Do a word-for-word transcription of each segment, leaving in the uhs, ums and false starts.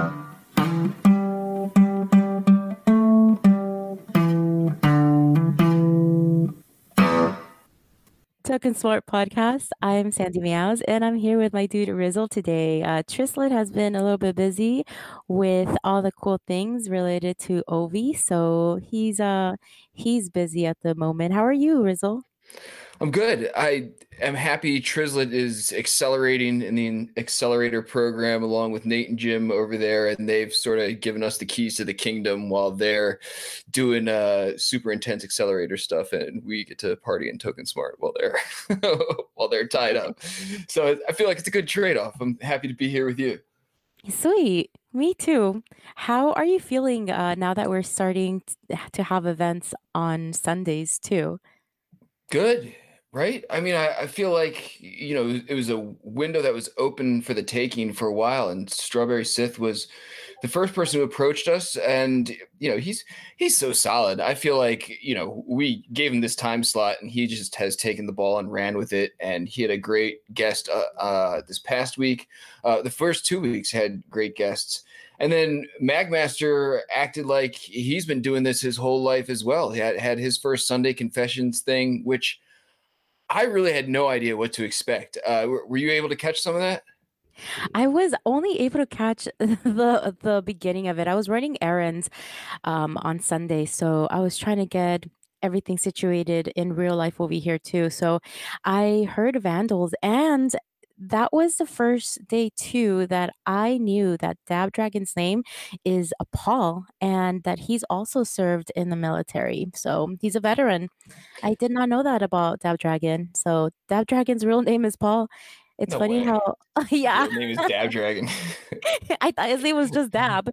Token Smart Podcast. I'm Sandy Meows, and I'm here with my dude Rizzle today. Uh, Trislet has been a little bit busy with all the cool things related to Ovi, so he's uh he's busy at the moment. How are you, Rizzle? I'm good. I am happy Trislet is accelerating in the accelerator program along with Nate and Jim over there, and they've sort of given us the keys to the kingdom while they're doing uh, super intense accelerator stuff, and we get to party in Token Smart while they're while they're tied up. So I feel like it's a good trade-off. I'm happy to be here with you. Sweet. Me too. How are you feeling uh, now that we're starting t- to have events on Sundays too? Good, right? I mean, I, I feel like, you know, it was a window that was open for the taking for a while, and Strawberry Sith was the first person who approached us, and you know, he's he's so solid. I feel like, you know, we gave him this time slot, and he just has taken the ball and ran with it. And he had a great guest uh, uh, this past week. Uh, the first two weeks had great guests. And then Magmaster acted like he's been doing this his whole life as well. He had, had his first Sunday Confessions thing, which I really had no idea what to expect. Uh, were, were you able to catch some of that? I was only able to catch the the beginning of it. I was running errands um, on Sunday, so I was trying to get everything situated in real life over here too. So I heard Vandals, and that was the first day too that I knew that Dab Dragon's name is a Paul, and that he's also served in the military. So he's a veteran. I did not know that about Dab Dragon. So Dab Dragon's real name is Paul. It's No funny way. how, His yeah. real name is Dab Dragon. I thought his name was just Dab.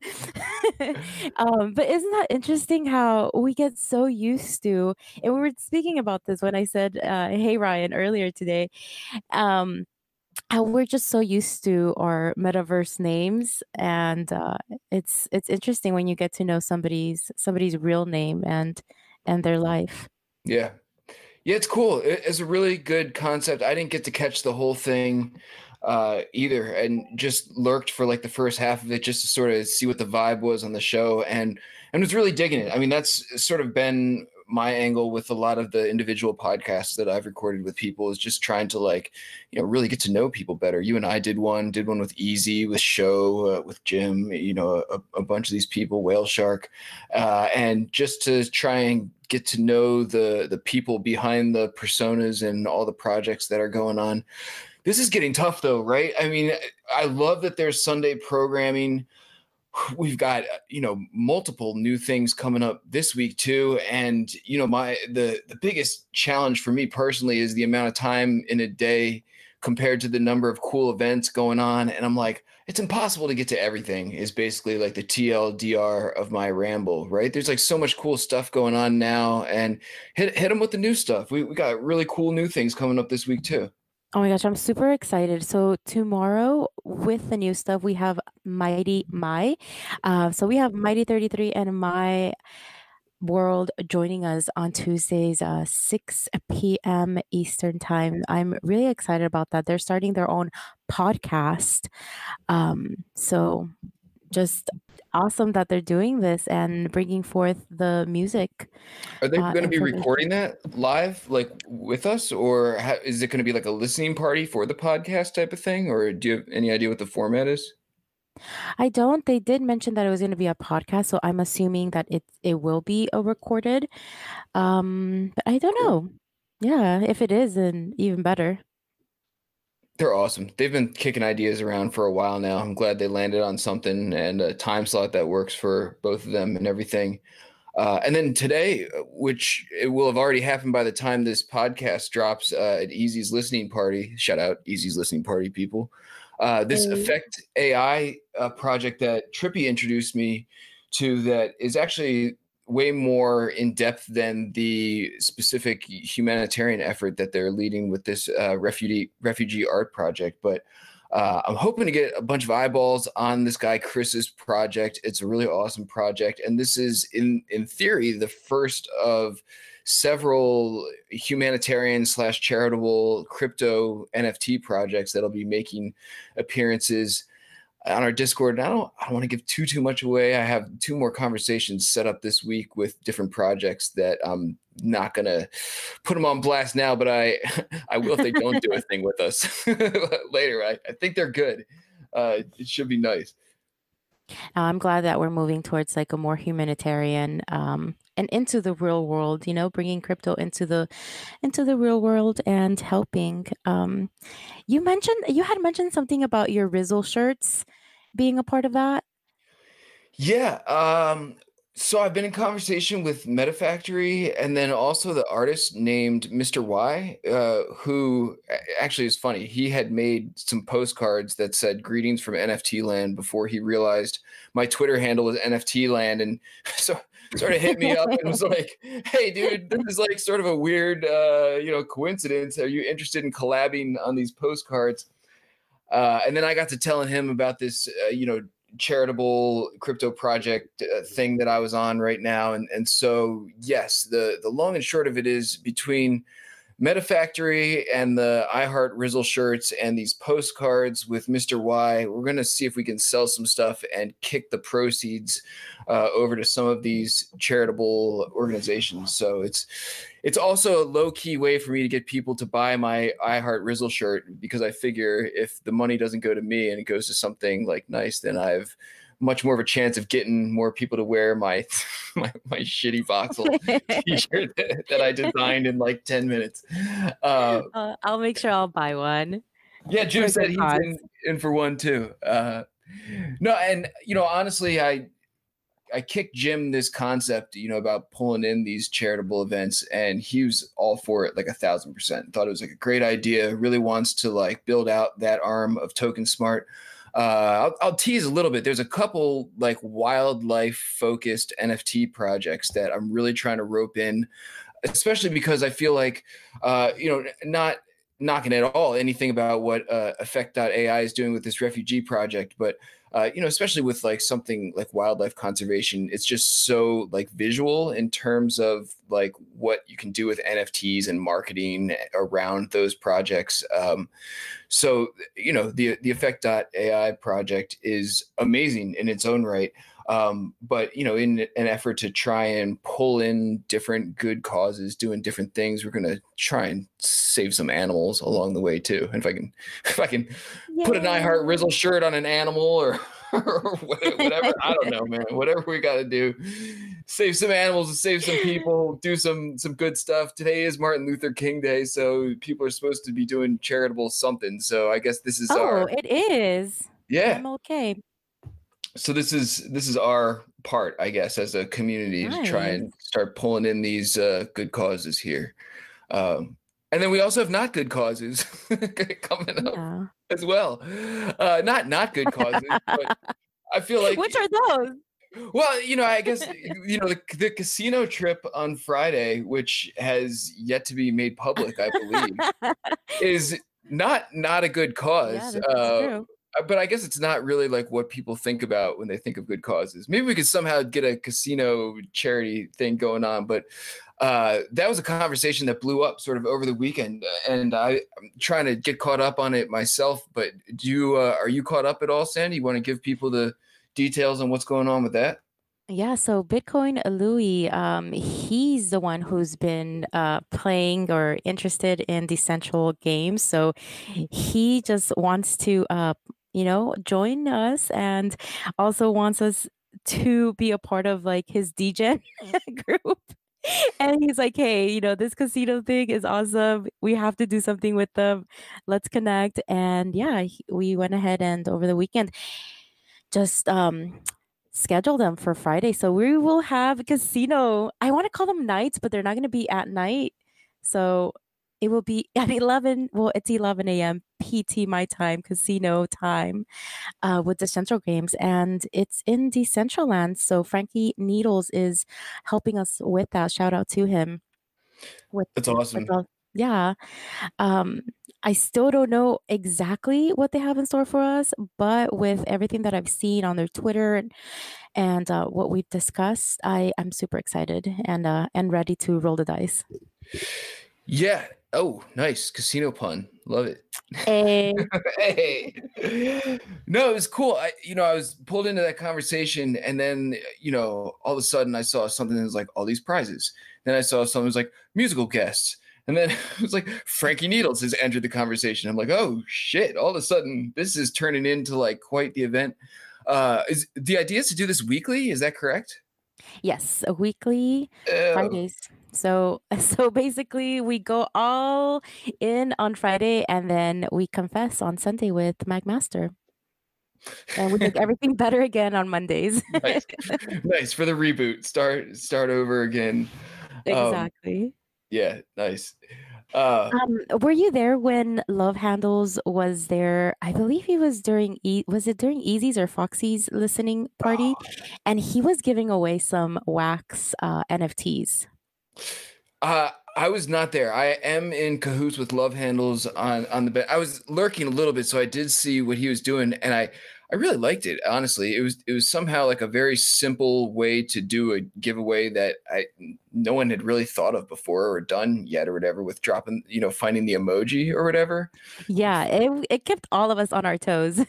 um, but isn't that interesting how we get so used to, and we were speaking about this when I said, uh, hey, Ryan, earlier today, um, how we're just so used to our metaverse names. And uh, it's it's interesting when you get to know somebody's somebody's real name and and their life. Yeah. Yeah, it's cool. It- It's a really good concept. I didn't get to catch the whole thing uh, either, and just lurked for like the first half of it just to sort of see what the vibe was on the show, and and was really digging it. I mean, that's sort of been my angle with a lot of the individual podcasts that I've recorded with people, is just trying to, like, you know, really get to know people better. You and I did one, did one with Easy, with Show, uh, with Jim, you know, a, a bunch of these people, Whale Shark, uh, and just to try and get to know the the people behind the personas and all the projects that are going on. This is getting tough though, right? I mean, I love that there's Sunday programming. We've got, you know, multiple new things coming up this week too, and you know, my the the biggest challenge for me personally is the amount of time in a day compared to the number of cool events going on. And I'm like, it's impossible to get to everything, is basically like the T L D R of my ramble, right? There's like so much cool stuff going on now, and hit hit them with the new stuff. We we got really cool new things coming up this week too. Oh my gosh, I'm super excited. So tomorrow with the new stuff, we have Mighty Mai. Uh, so we have Mighty thirty-three and My World joining us on Tuesdays, uh, six p m. Eastern time. I'm really excited about that. They're starting their own podcast. Um, so just awesome that they're doing this and bringing forth the music Are they uh, going to be information. recording that live, like with us, or ha- is it going to be like a listening party for the podcast type of thing, or do you have any idea what the format is? I don't. They did mention that it was going to be a podcast, so I'm assuming that it it will be a recorded. Um, but I don't Cool. know. Yeah, if it is, then even better. They're awesome. They've been kicking ideas around for a while now. I'm glad they landed on something and a time slot that works for both of them and everything. Uh, and then today, which it will have already happened by the time this podcast drops, uh, at Easy's listening party. Shout out Easy's listening party, people. Uh, this Hey. Effect A I uh, project that Trippy introduced me to, that is actually way more in depth than the specific humanitarian effort that they're leading with this uh, refugee refugee art project. But uh, I'm hoping to get a bunch of eyeballs on this guy Chris's project. It's a really awesome project, and this is, in in theory, the first of several humanitarian slash charitable crypto N F T projects that'll be making appearances. on our Discord. And I don't I don't want to give too too much away. I have two more conversations set up this week with different projects that I'm not gonna put them on blast now, but I I will if they don't do a thing with us later. I, I think they're good. Uh, it should be nice. Now, I'm glad that we're moving towards like a more humanitarian um, and into the real world. You know, bringing crypto into the into the real world and helping. Um, you mentioned you had mentioned something about your Rizzle shirts being a part of that. Yeah, um, so I've been in conversation with MetaFactory and then also the artist named mister Y, uh, who a- actually is funny. He had made some postcards that said "Greetings from N F T Land" before he realized my Twitter handle was N F T Land, and so sort of hit me up and was like, "Hey, dude, this is like sort of a weird, uh, you know, coincidence. Are you interested in collabing on these postcards?" Uh, and then I got to telling him about this, uh, you know, charitable crypto project uh, thing that I was on right now, and and so yes, the the long and short of it is between MetaFactory and the iHeart Rizzle shirts and these postcards with mister Y. We're going to see if we can sell some stuff and kick the proceeds uh, over to some of these charitable organizations. So it's it's also a low key way for me to get people to buy my iHeart Rizzle shirt because I figure if the money doesn't go to me and it goes to something like nice, then I've much more of a chance of getting more people to wear my my, my shitty voxel t-shirt that, that I designed in like ten minutes. Uh, Uh, I'll make sure I'll buy one. yeah, It's for Jim a said good he's cause. in, in for one too. Uh, no, and you know, honestly, I I kicked Jim this concept, you know, about pulling in these charitable events, and he was all for it, like a thousand percent. Thought it was like a great idea. Really wants to like build out that arm of Token Smart. Uh, I'll, I'll tease a little bit. There's a couple like wildlife focused N F T projects that I'm really trying to rope in, especially because I feel like, uh, you know, not knocking at all anything about what uh, Effect dot A I is doing with this refugee project, but uh, you know, especially with like something like wildlife conservation, it's just so like visual in terms of like what you can do with N F Ts and marketing around those projects. Um, so you know, the the Effect dot A I project is amazing in its own right. Um, but you know, in an effort to try and pull in different good causes, doing different things, we're gonna try and save some animals along the way too. And if I can, if I can put an I Heart Yay! Rizzle shirt on an animal or, or whatever, I don't know, man. Whatever we got to do, save some animals, save some people, do some some good stuff. Today is Martin Luther King Day, so people are supposed to be doing charitable something. So I guess this is Oh, our it is. yeah. M L K. So this is this is our part, I guess, as a community to try and Nice. start pulling in these uh, good causes here. Um, and then we also have not good causes coming up Yeah. as well. Uh, not not good causes, but I feel like Which are those? well, you know, I guess you know the, the casino trip on Friday, which has yet to be made public, I believe, is not not a good Yeah, cause. this is Uh, true. but I guess it's not really like what people think about when they think of good causes. Maybe we could somehow get a casino charity thing going on, but uh, that was a conversation that blew up sort of over the weekend, and I, I'm trying to get caught up on it myself. But do you uh, are you caught up at all, Sandy? You want to give people the details on what's going on with that? Yeah, so Bitcoin Louis, um, he's the one who's been uh, playing or interested in decentral games. So he just wants to, uh, you know, join us and also wants us to be a part of like his D J group. And he's like, hey, you know, this casino thing is awesome. We have to do something with them. Let's connect. And yeah, he- we went ahead and over the weekend just um schedule them for Friday. So we will have a casino. I want to call them nights, but they're not going to be at night. So it will be at eleven. Well, it's eleven a m. P T my time, casino time, uh, with the Central Games. And it's in Decentraland. So Frankie Needles is helping us with that. Shout out to him with, That's with awesome. all, yeah. Um, I still don't know exactly what they have in store for us, but with everything that I've seen on their Twitter and, and uh, what we've discussed, I am super excited and uh, and ready to roll the dice. Yeah. Oh, nice. Casino pun. Love it. Eh, Hey. No, it was cool. I you know, I was pulled into that conversation and then, you know, all of a sudden I saw something that was like all these prizes. Then I saw something that was like musical guests. And then it was like Frankie Needles has entered the conversation. I'm like, oh shit. All of a sudden, this is turning into like quite the event. Uh is the idea is to do this weekly? Is that correct? yes, a weekly Oh. Fridays. So so basically we go all in on Friday and then we confess on Sunday with Magmaster. And we make everything better again on Mondays. Nice. Nice for the reboot. Start start over again. Um, Exactly. yeah, nice. Uh, Um, were you there when Love Handles was there? I believe he was during E was it during Easy's or Foxy's listening party? And he was giving away some wax uh, N F Ts. uh, I was not there. I am in cahoots with Love Handles on on the bed. I was lurking a little bit, so I did see what he was doing, and I I really liked it. Honestly, it was it was somehow like a very simple way to do a giveaway that I no one had really thought of before or done yet or whatever with dropping, you know, finding the emoji or whatever. Yeah, it it kept all of us on our toes.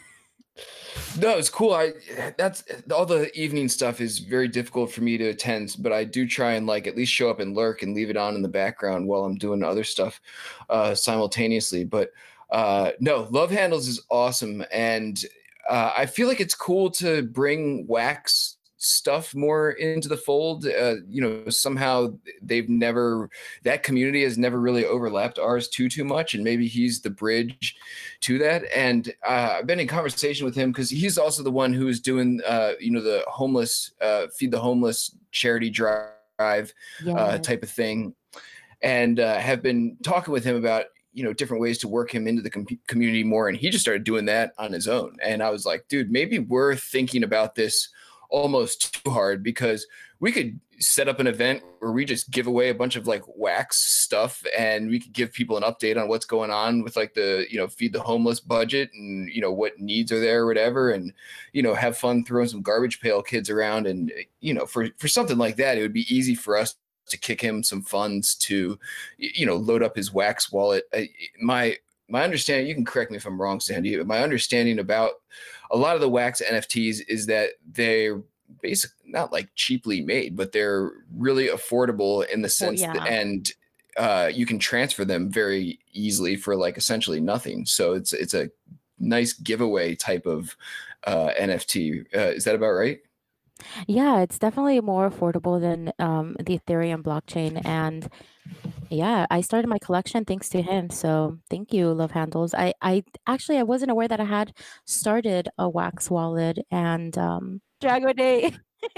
No, it's cool. I that's all the evening stuff is very difficult for me to attend, but I do try and like at least show up and lurk and leave it on in the background while I'm doing other stuff uh, simultaneously. But uh, no, Love Handles is awesome, and uh, I feel like it's cool to bring wax stuff more into the fold. Uh, you know, somehow they've never that community has never really overlapped ours too too much, and maybe he's the bridge to that. And uh, I've been in conversation with him because he's also the one who is doing, uh, you know, the homeless, uh, feed the homeless charity drive uh, Yes. type of thing, and uh, have been talking with him about you know different ways to work him into the com- community more. And he just started doing that on his own. And I was like, dude, maybe we're thinking about this almost too hard because we could set up an event where we just give away a bunch of like wax stuff and we could give people an update on what's going on with like the you know feed the homeless budget and you know what needs are there or whatever, and you know have fun throwing some garbage pail kids around. And you know for for something like that it would be easy for us to kick him some funds to you know load up his wax wallet. I, my my understanding, you can correct me if I'm wrong, Sandy, but my understanding about a lot of the wax N F Ts is that they're basically not like cheaply made, but they're really affordable in the For sense that, yeah. and uh, you can transfer them very easily for like essentially nothing. So it's it's a nice giveaway type of uh, N F T. Uh, is that about right? Yeah, it's definitely more affordable than um, the Ethereum blockchain. And yeah, I started my collection thanks to him. So thank you, Love Handles. I, I actually I wasn't aware that I had started a wax wallet and um Drago Day.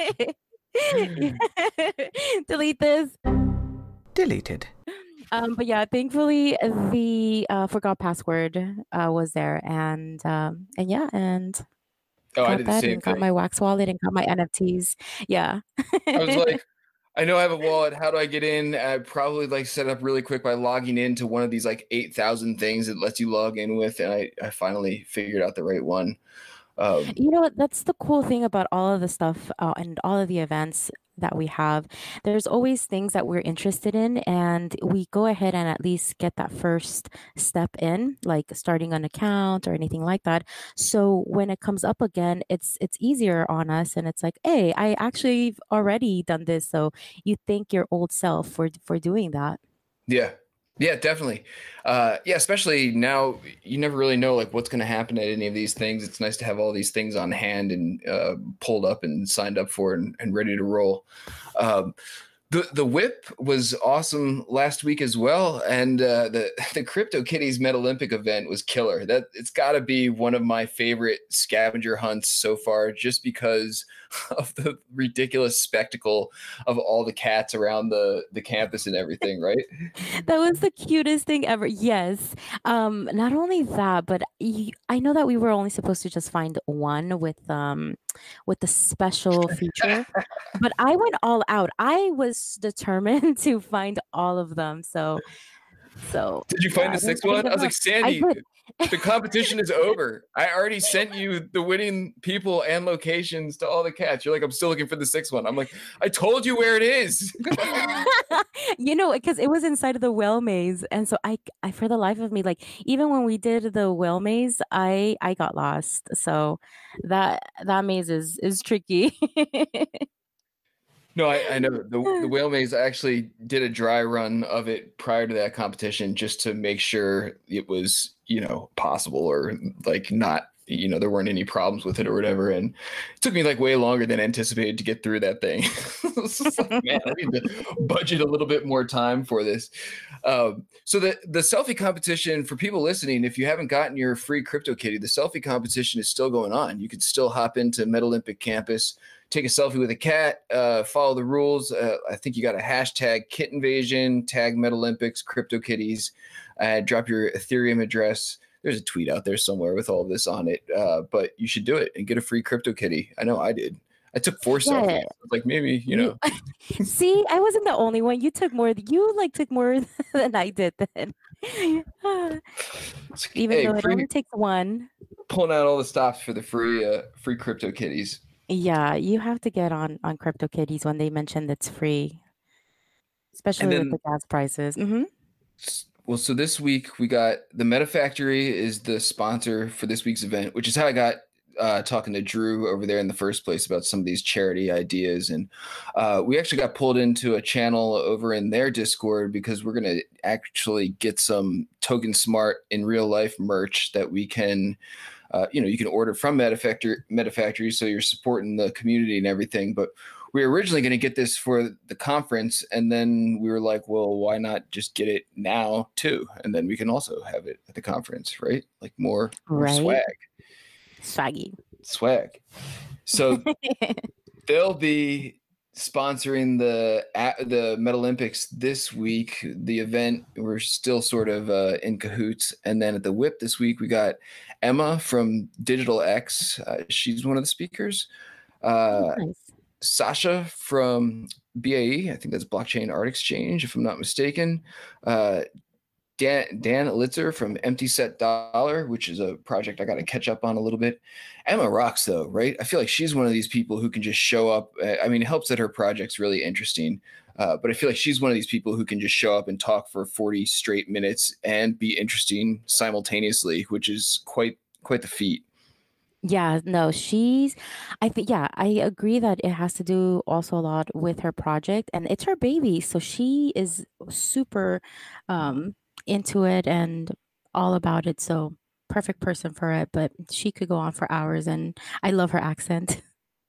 Delete this. Deleted. Um, but yeah, thankfully the uh, forgot password uh, was there, and um, and yeah, and Oh, I got did the that, same and got thing. my wax wallet, and got my N F Ts. Yeah. I was like, I know I have a wallet. How do I get in? I probably like set up really quick by logging into one of these like eight thousand things it lets you log in with. And I, I finally figured out the right one. Um, You know what? That's the cool thing about all of the stuff uh, and all of the events that we have. There's always things that we're interested in, and we go ahead and at least get that first step in, like starting an account or anything like that. So when it comes up again, it's it's easier on us, and it's like, hey, I actually have already done this. So you thank your old self for for doing that. yeah. Yeah, definitely. Uh, yeah, especially now, you never really know like what's going to happen at any of these things. It's nice to have all these things on hand and uh, pulled up and signed up for and, and ready to roll. Um, The the whip was awesome last week as well, and uh, the the Crypto Kitties Met Olympic event was killer. That it's got to be one of my favorite scavenger hunts so far, just because of the ridiculous spectacle of all the cats around the the campus and everything. Right? That was the cutest thing ever. Yes. Um, not only that, but y I know that we were only supposed to just find one with um with the special feature, but I went all out. I was determined to find all of them. So So Did you yeah, find I the didn't, sixth I didn't one? I give was like, up. I Sandy, did. the competition is over. I already sent you the winning people and locations to all the cats. You're like, I'm still looking for the sixth one. I'm like, I told you where it is. You know, because it was inside of the whale maze, and so I, I for the life of me, like even when we did the whale maze, I, I got lost. So that that maze is is tricky. No, I, I know the the whale maze. I actually did a dry run of it prior to that competition just to make sure it was, you know, possible or like not, you know, there weren't any problems with it or whatever. And it took me like way longer than anticipated to get through that thing. It's just like, man, I need to budget a little bit more time for this. Um, so the the selfie competition for people listening, if you haven't gotten your free CryptoKitty, the selfie competition is still going on. You can still hop into Metalympic campus, take a selfie with a cat, uh, follow the rules. Uh, I think you got a hashtag kit invasion, tag Metalympics, CryptoKitties, uh, drop your Ethereum address. There's a tweet out there somewhere with all of this on it, uh, but you should do it and get a free CryptoKitty. I know I did. I took four Yeah, selfies. Like maybe, you you know, see, I wasn't the only one. You took more. You like took more than I did then. Even hey, though it free only takes one. pulling out all the stops for the free uh, free CryptoKitties. Yeah, you have to get on on CryptoKitties when they mention it's free, And especially with the then gas prices. Hmm. well, so this week we got the Meta Factory is the sponsor for this week's event, which is how I got uh, talking to Drew over there in the first place about some of these charity ideas. And uh, we actually got pulled into a channel over in their Discord because we're going to actually get some Token Smart in real life merch that we can, uh, you know, you can order from Meta Factory, Meta Factory. So you're supporting the community and everything. But we were originally going to get this for the conference, and then we were like, well, why not just get it now too, and then we can also have it at the conference, right? Like more more Right? swag Swaggy. swag So they'll be sponsoring the at the Metalympics this week. The event, we're still sort of uh, in cahoots. And then at the whip this week, we got Emma from Digital X. Uh, she's one of the speakers. Oh, Uh, nice. Sasha from B A E, I think that's Blockchain Art Exchange, if I'm not mistaken. Uh, Dan, Dan Litzer from Empty Set Dollar, which is a project I got to catch up on a little bit. Emma rocks, though, right? I feel like she's one of these people who can just show up. I mean, it helps that her project's really interesting, uh, but I feel like she's one of these people who can just show up and talk for forty straight minutes and be interesting simultaneously, which is quite quite the feat. Yeah, no, she's I think yeah, I agree that it has to do also a lot with her project and it's her baby. So she is super um into it and all about it. So perfect person for it, but she could go on for hours and I love her accent.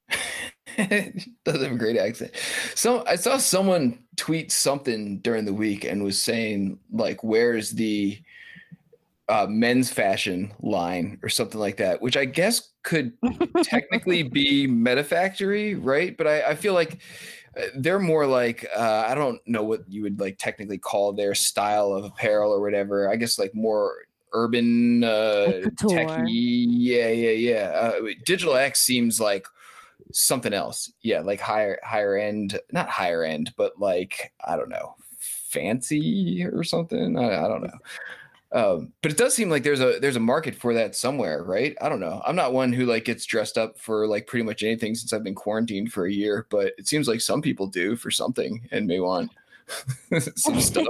She does have a great accent. So I saw someone tweet something during the week and was saying like, "Where's the uh, men's fashion line or something like that," which I guess could technically be Meta Factory, right? But I, I feel like uh, they're more like uh, I don't know what you would like technically call their style of apparel or whatever. I guess like more urban, Like uh, techy. couture. Yeah, yeah, yeah. Uh, Digital X seems like something else. Yeah, like higher, higher end, not higher end, but like I don't know, fancy or something. I, I don't know. Um, but it does seem like there's a there's a market for that somewhere, right? I don't know. I'm not one who like gets dressed up for like pretty much anything since I've been quarantined for a year, but it seems like some people do for something and may want some stuff.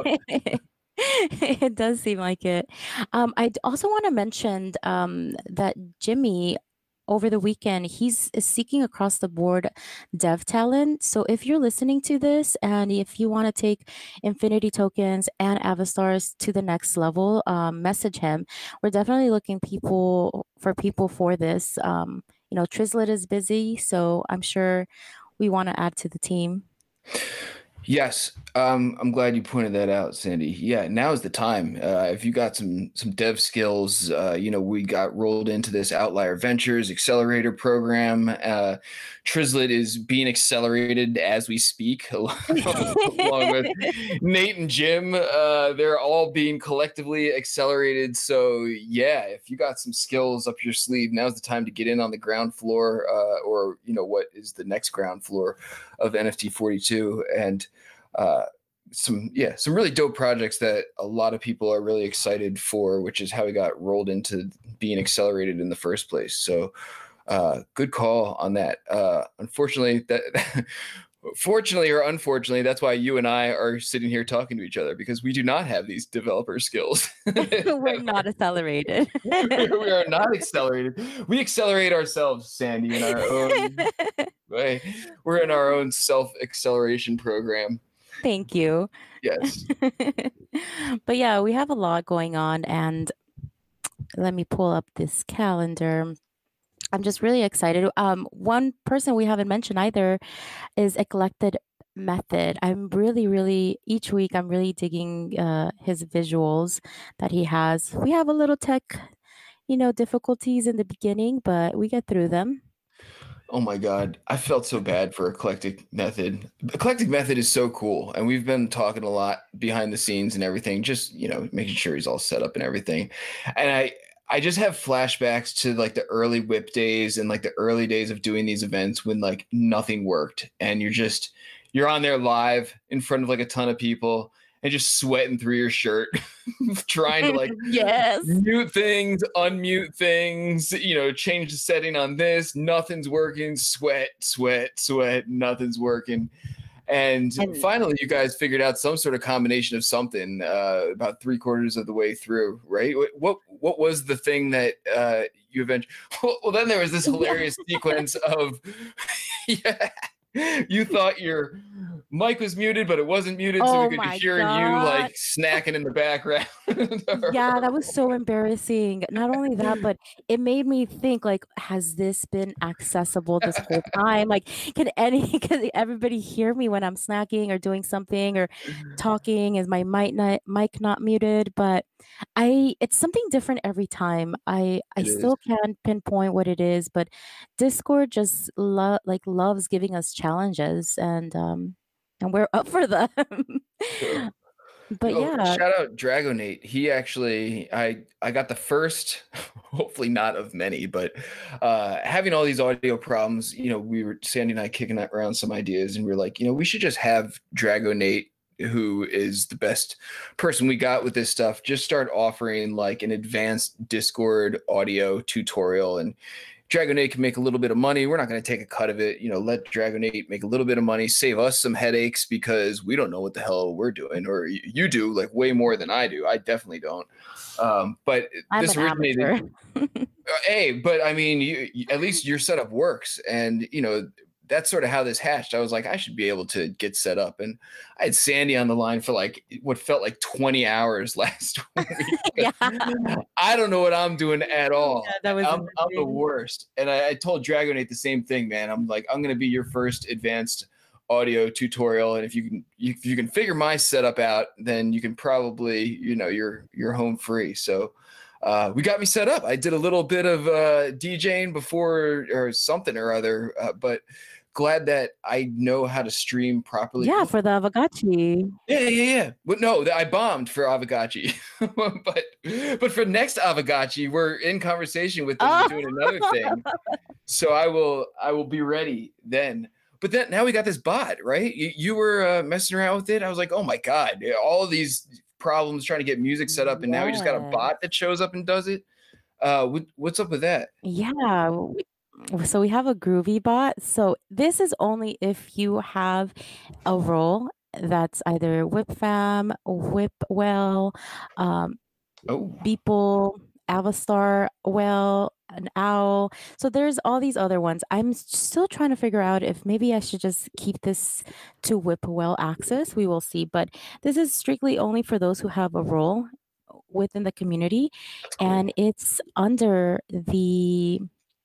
It does seem like it. Um, I also want to mention um, that Jimmy over the weekend he's is seeking across the board dev talent. So if you're listening to this and if you want to take Infinity tokens and Avastars to the next level, um, message him. We're definitely looking people for people for this. Um, you know, Trizlet is busy, so I'm sure we want to add to the team. Yes, um, I'm glad you pointed that out, Sandy. Yeah, now is the time. Uh, if you got some some dev skills, uh, you know, we got rolled into this Outlier Ventures accelerator program. Uh, Trizlet is being accelerated as we speak, along with Nate and Jim. Uh, they're all being collectively accelerated. So yeah, if you got some skills up your sleeve, now's the time to get in on the ground floor, uh, or you know what is the next ground floor of N F T forty-two and uh, some yeah some really dope projects that a lot of people are really excited for, which is how we got rolled into being accelerated in the first place. So uh good call on that. Uh unfortunately that fortunately or unfortunately, that's why you and I are sitting here talking to each other, because we do not have these developer skills. We're not accelerated. we we are not accelerated. We accelerate ourselves, Sandy, in our own way. We're in our own self acceleration program. Thank you. Yes. But yeah, we have a lot going on, and let me pull up this calendar. I'm just really excited. Um, one person we haven't mentioned either is Eclected Method. I'm really, really each week I'm really digging uh, his visuals that he has. We have a little tech, you know, difficulties in the beginning, but we get through them. Oh my God. I felt so bad for Eclectic Method. Eclectic Method is so cool. And we've been talking a lot behind the scenes and everything, just, you know, making sure he's all set up and everything. And I, I just have flashbacks to like the early whip days and like the early days of doing these events when like nothing worked. And you're just, you're on there live in front of like a ton of people and just sweating through your shirt, trying to like Yes. mute things, unmute things, you know, change the setting on this. Nothing's working. Sweat, sweat, sweat. Nothing's working. And And finally, you guys figured out some sort of combination of something uh, about three quarters of the way through, right? Wh- What what was the thing that uh, you eventually? Well, well, then there was this hilarious sequence of, yeah, you thought your mic was muted, but it wasn't muted, so we oh could my hear you God. like snacking in the background. Yeah, that was so embarrassing. Not only that, but it made me think like, has this been accessible this whole time? Like, can any can everybody hear me when I'm snacking or doing something or talking? Is my mic not mic not muted? But I it's something different every time. I I It is. still can't pinpoint what it is, but Discord just lo- like loves giving us challenges, and um and we're up for them. So, But yo, yeah, shout out Dragonate. He actually, I I got the first, hopefully not of many, but uh, having all these audio problems. You know, we were Sandy and I kicking around some ideas, and we were like, you know, we should just have Dragonate, who is the best person we got with this stuff, just start offering like an advanced Discord audio tutorial. And Dragonate can make a little bit of money. We're not going to take a cut of it. You know, let Dragonate make a little bit of money, save us some headaches because we don't know what the hell we're doing, or you do like way more than I do. I definitely don't. Um, but I'm this an originated, amateur. uh, hey, but I mean, you, you- at least your setup works, and you know that's sort of how this hatched. I was like, I should be able to get set up, and I had Sandy on the line for like what felt like twenty hours last week. Yeah. I don't know what I'm doing at all. Yeah, that was I'm I'm the interesting. worst. And I, I told Dragonate the same thing, man. I'm like, I'm gonna be your first advanced audio tutorial, and if you can you, if you can figure my setup out, then you can probably, you know, you're you're home free. So uh, we got me set up. I did a little bit of uh, DJing before or something or other, uh, but glad that I know how to stream properly. Yeah, for the Avogacci. Yeah, yeah, yeah. But no, I bombed for Avogacci. but but for next Avogacci, we're in conversation with them Oh. doing another thing. So I will I will be ready then. But then now we got this bot, right? You, you were uh, messing around with it. I was like, oh my God, all of these problems trying to get music set up, and now we just got a Yes. bot that shows up and does it. Uh, what, what's up with that? Yeah. we- So we have a Groovy bot. So this is only if you have a role that's either WhipFam, WhipWell, um, Oh, Beeple, Avastar, Well, an Owl. So there's all these other ones. I'm s- still trying to figure out if maybe I should just keep this to WhipWell access. We will see. But this is strictly only for those who have a role within the community, that's and cool. it's under the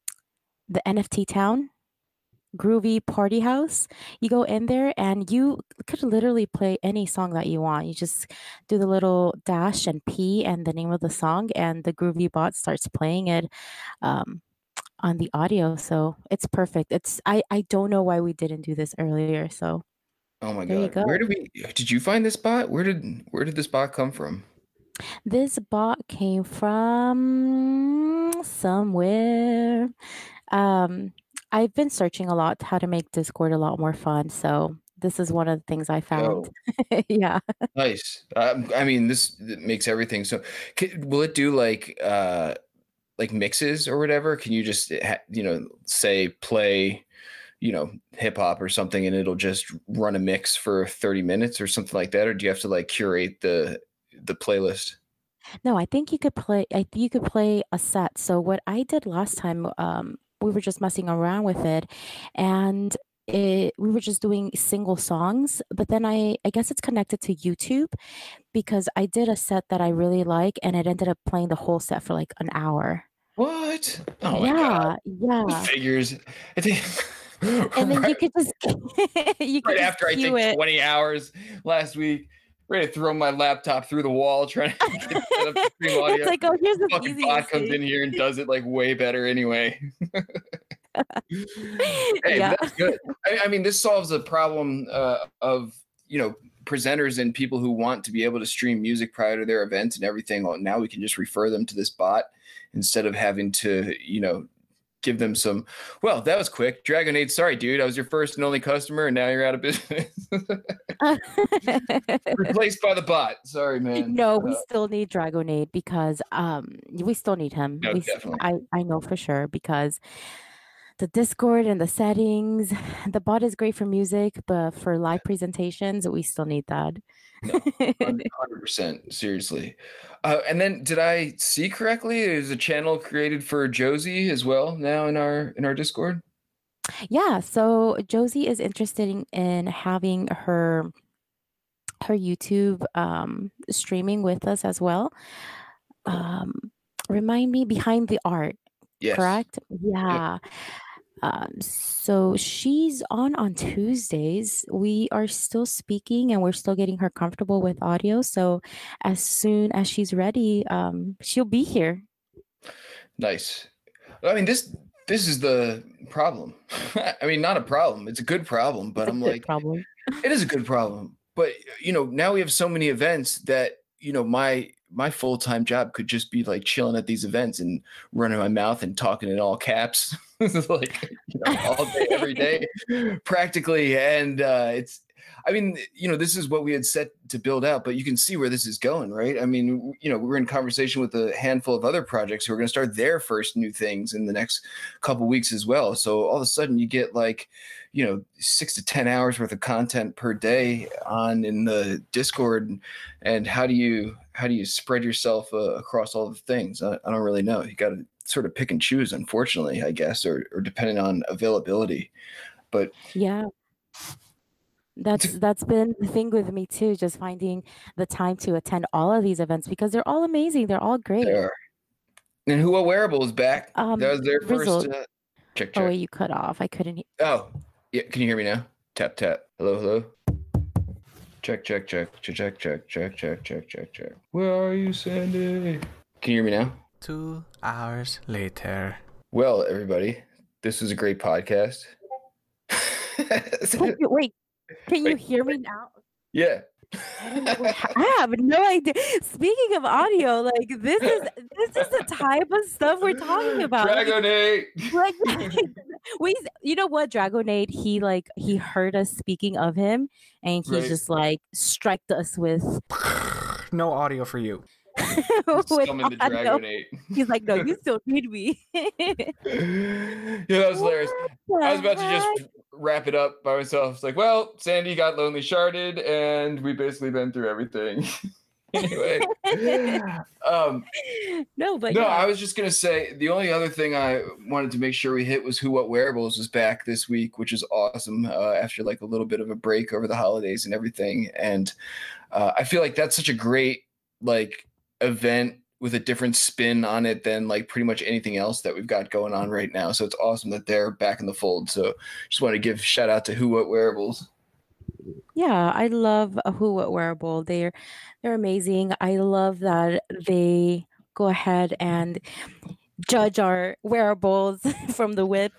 the N F T town Groovy Party House. You go in there and you could literally play any song that you want. You just do the little dash and P and the name of the song, and the Groovy bot starts playing it um, on the audio. So it's perfect. It's I I don't know why we didn't do this earlier. So Oh my there you God, go. where did we? Did you find this bot? Where did where did this bot come from? This bot came from somewhere. Um, I've been searching a lot how to make Discord a lot more fun. So this is one of the things I found. Yo, Yeah. nice. Um, I mean, this th- makes everything so. c- Will it do like uh like mixes or whatever? Can you just ha- you know say play you know hip hop or something, and it'll just run a mix for thirty minutes or something like that, or do you have to like curate the the playlist? No, I think you could play I think you could play a set. So what I did last time, um, we were just messing around with it and it we were just doing single songs, but then I I guess it's connected to YouTube because I did a set that I really like and it ended up playing the whole set for like an hour. What? Oh my god, Yeah, it yeah. figures. I think And then you right, could just you could right just after I cue think it. twenty hours last week, ready to throw my laptop through the wall trying to get set up to stream It's audio. like, "Oh, here's the Fucking bot easiest comes thing." in here and does it like way better anyway. Hey, Yeah. but that's good. I, I mean, this solves a problem uh, of you know presenters and people who want to be able to stream music prior to their events and everything. Well, now we can just refer them to this bot instead of having to you know give them some. Well, that was quick. Dragonade, sorry, dude. I was your first and only customer, and now you're out of business. Replaced by the bot. Sorry, man. No, we Uh, still need Dragonade because, um, we still need him. no, We s definitely. I I know for sure because the Discord and the settings, the bot is great for music, but for live presentations, we still need that. No, one hundred percent. Seriously. Uh, and then, did I see correctly? Is a channel created for Josie as well now in our in our Discord? Yeah, so Josie is interested in in having her her YouTube, um, streaming with us as well. Cool. Um, Remind me, Behind the Art, Yes. correct? Yep. Yeah. Um, so she's on on Tuesdays. We are still speaking and we're still getting her comfortable with audio. So as soon as she's ready, um, she'll be here. Nice. I mean, this this is the problem. I mean, not a problem. It's a good problem, It's but a I'm good like, problem. it is a good problem. But you know, now we have so many events that you know my my full time job could just be like chilling at these events and running my mouth and talking in all caps, like you know, all day, every day, practically. And uh, it's, I mean, you know, this is what we had set to build out, but you can see where this is going, right? I mean, w- you know, we're in conversation with a handful of other projects who are going to start their first new things in the next couple weeks as well. So all of a sudden, you get like, you know, six to ten hours worth of content per day on in the Discord. And how do you how do you spread yourself uh, across all the things? I, I don't really know. You got to sort of pick and choose, unfortunately, I guess, or or depending on availability. But Yeah, it's that's a, that's been the thing with me too, just finding the time to attend all of these events because they're all amazing. They're all great. there. And Whoa Wearable is back. That Um, was their first Rizzle, uh, check oh check. wait, you cut off. I couldn't. he- Oh, yeah. Can you hear me now? Tap tap. Hello hello. Check check check check check check check check check check check. Where are you, Sandy? Can you hear me now? Two hours later. Well, everybody, this was a great podcast. Can you, wait, can you Wait, hear me now? yeah. I don't know what ha- I have no idea. Speaking of audio, like this is this is the type of stuff we're talking about. Like, Dragonate. like we, you know what, Dragonade? He like he heard us speaking of him, and he Right. just like struck us with No audio for you. with Summon the audio. Dragonate. He's like, no, you still need me. Yeah, that was hilarious. What I was the about to just heck? wrap it up by myself. It's like, well, Sandy got lonely sharded, and we've basically been through everything. Anyway, um, No, but no, yeah, I was just gonna say the only other thing I wanted to make sure we hit was Who What Wearables was back this week, which is awesome. Uh, after like a little bit of a break over the holidays and everything, and uh, I feel like that's such a great like event with a different spin on it than like pretty much anything else that we've got going on right now. So it's awesome that they're back in the fold. So just want to give shout out to Who What Wearables. yeah, I love a Who What Wearable. They're they're amazing. I love that they go ahead and judge our wearables from the whip.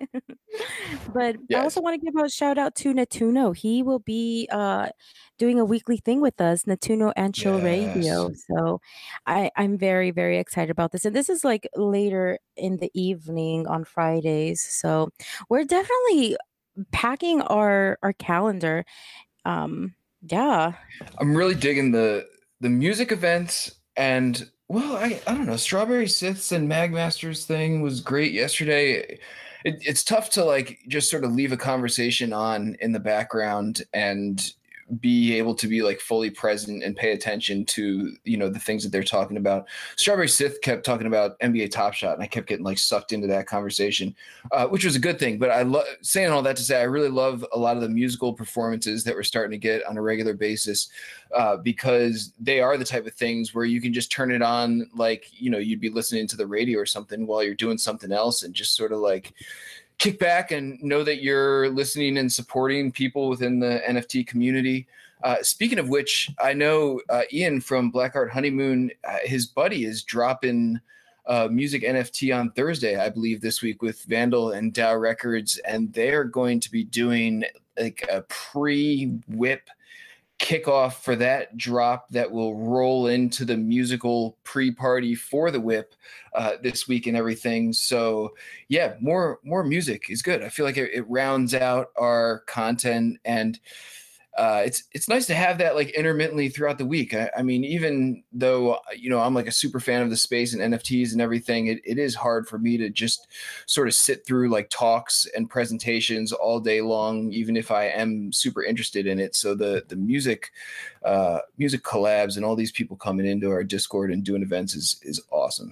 But I also Yes. want to give a shout out to Natuno. He will be uh doing a weekly thing with us, Natuno and Chill Yes. Radio. So I I'm very very excited about this. And this is like later in the evening on Fridays. So we're definitely packing our our calendar. Um, yeah. I'm really digging the the music events and well, I, I don't know. Strawberry Siths and Magmasters thing was great yesterday. It, it's tough to like just sort of leave a conversation on in the background and be able to be like fully present and pay attention to you know the things that they're talking about. Strawberry Sith kept talking about N B A Top Shot, and I kept getting like sucked into that conversation, uh, which was a good thing. But I love saying all that to say I really love a lot of the musical performances that we're starting to get on a regular basis, uh, because they are the type of things where you can just turn it on like you know you'd be listening to the radio or something while you're doing something else, and just sort of like kick back and know that you're listening and supporting people within the N F T community. Uh, speaking of which, I know uh, Ian from Black Art Honeymoon, uh, his buddy is dropping uh, music N F T on Thursday, I believe, this week with Vandal and DAO Records, and they're going to be doing like a pre-whip kickoff for that drop that will roll into the musical pre-party for the whip uh, this week and everything. So yeah, more more music is good. I feel like it, it rounds out our content, and uh, it's it's nice to have that like intermittently throughout the week. I, I mean, even though you know I'm like a super fan of the space and N F Ts and everything, it, it is hard for me to just sort of sit through like talks and presentations all day long, even if I am super interested in it. So the the music, uh, music collabs and all these people coming into our Discord and doing events is is awesome.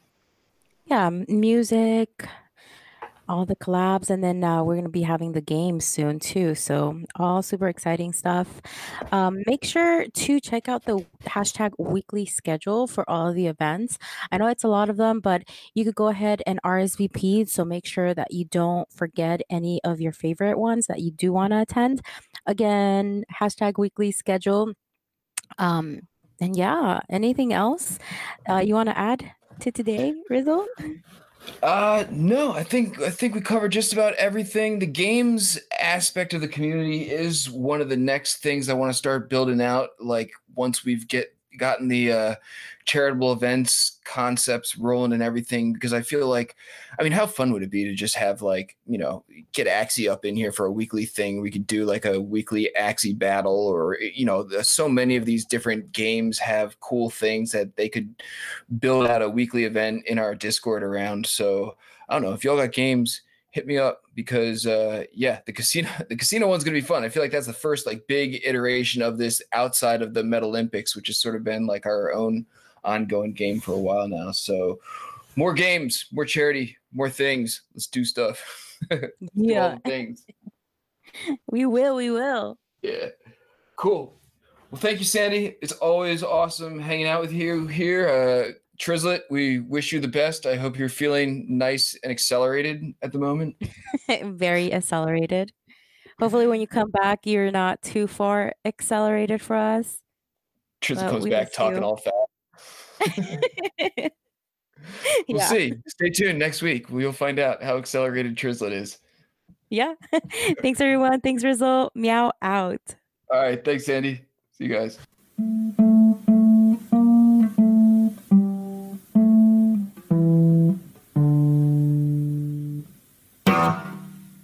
Yeah, m- music, all the collabs, and then uh, we're going to be having the games soon too. So all super exciting stuff. Um, make sure to check out the hashtag weekly schedule for all of the events. I know it's a lot of them, but you could go ahead and R S V P. So make sure that you don't forget any of your favorite ones that you do want to attend. Again, hashtag weekly schedule. Um, and yeah, anything else uh, you want to add to today, Rizzle? Uh no, I think I think we covered just about everything. The games aspect of the community is one of the next things I want to start building out, like once we've get gotten the uh charitable events concepts rolling and everything, because I feel like I mean how fun would it be to just have like, you know, get Axie up in here for a weekly thing. We could do like a weekly Axie battle, or you know, there's so many of these different games have cool things that they could build out a weekly event in our Discord around. So I don't know if y'all got games, hit me up, because uh, yeah, the casino the casino one's gonna be fun. I feel like that's the first like big iteration of this outside of the Meta Olympics, which has sort of been like our own ongoing game for a while now. So more games, more charity, more things. Let's do stuff. Do all Yeah, the things. we will. We will. Yeah. Cool. Well, thank you, Sandy. It's always awesome hanging out with you here. Uh, Trizlet, we wish you the best. I hope you're feeling nice and accelerated at the moment. Very accelerated. Hopefully, when you come back, you're not too far accelerated for us. Trizlet But comes we back miss talking you. all fast. We'll Yeah. see. Stay tuned next week. We'll find out how accelerated Trizlet is. Yeah. Thanks, everyone. Thanks, Rizzo. Meow out. All right. Thanks, Sandy. See you guys.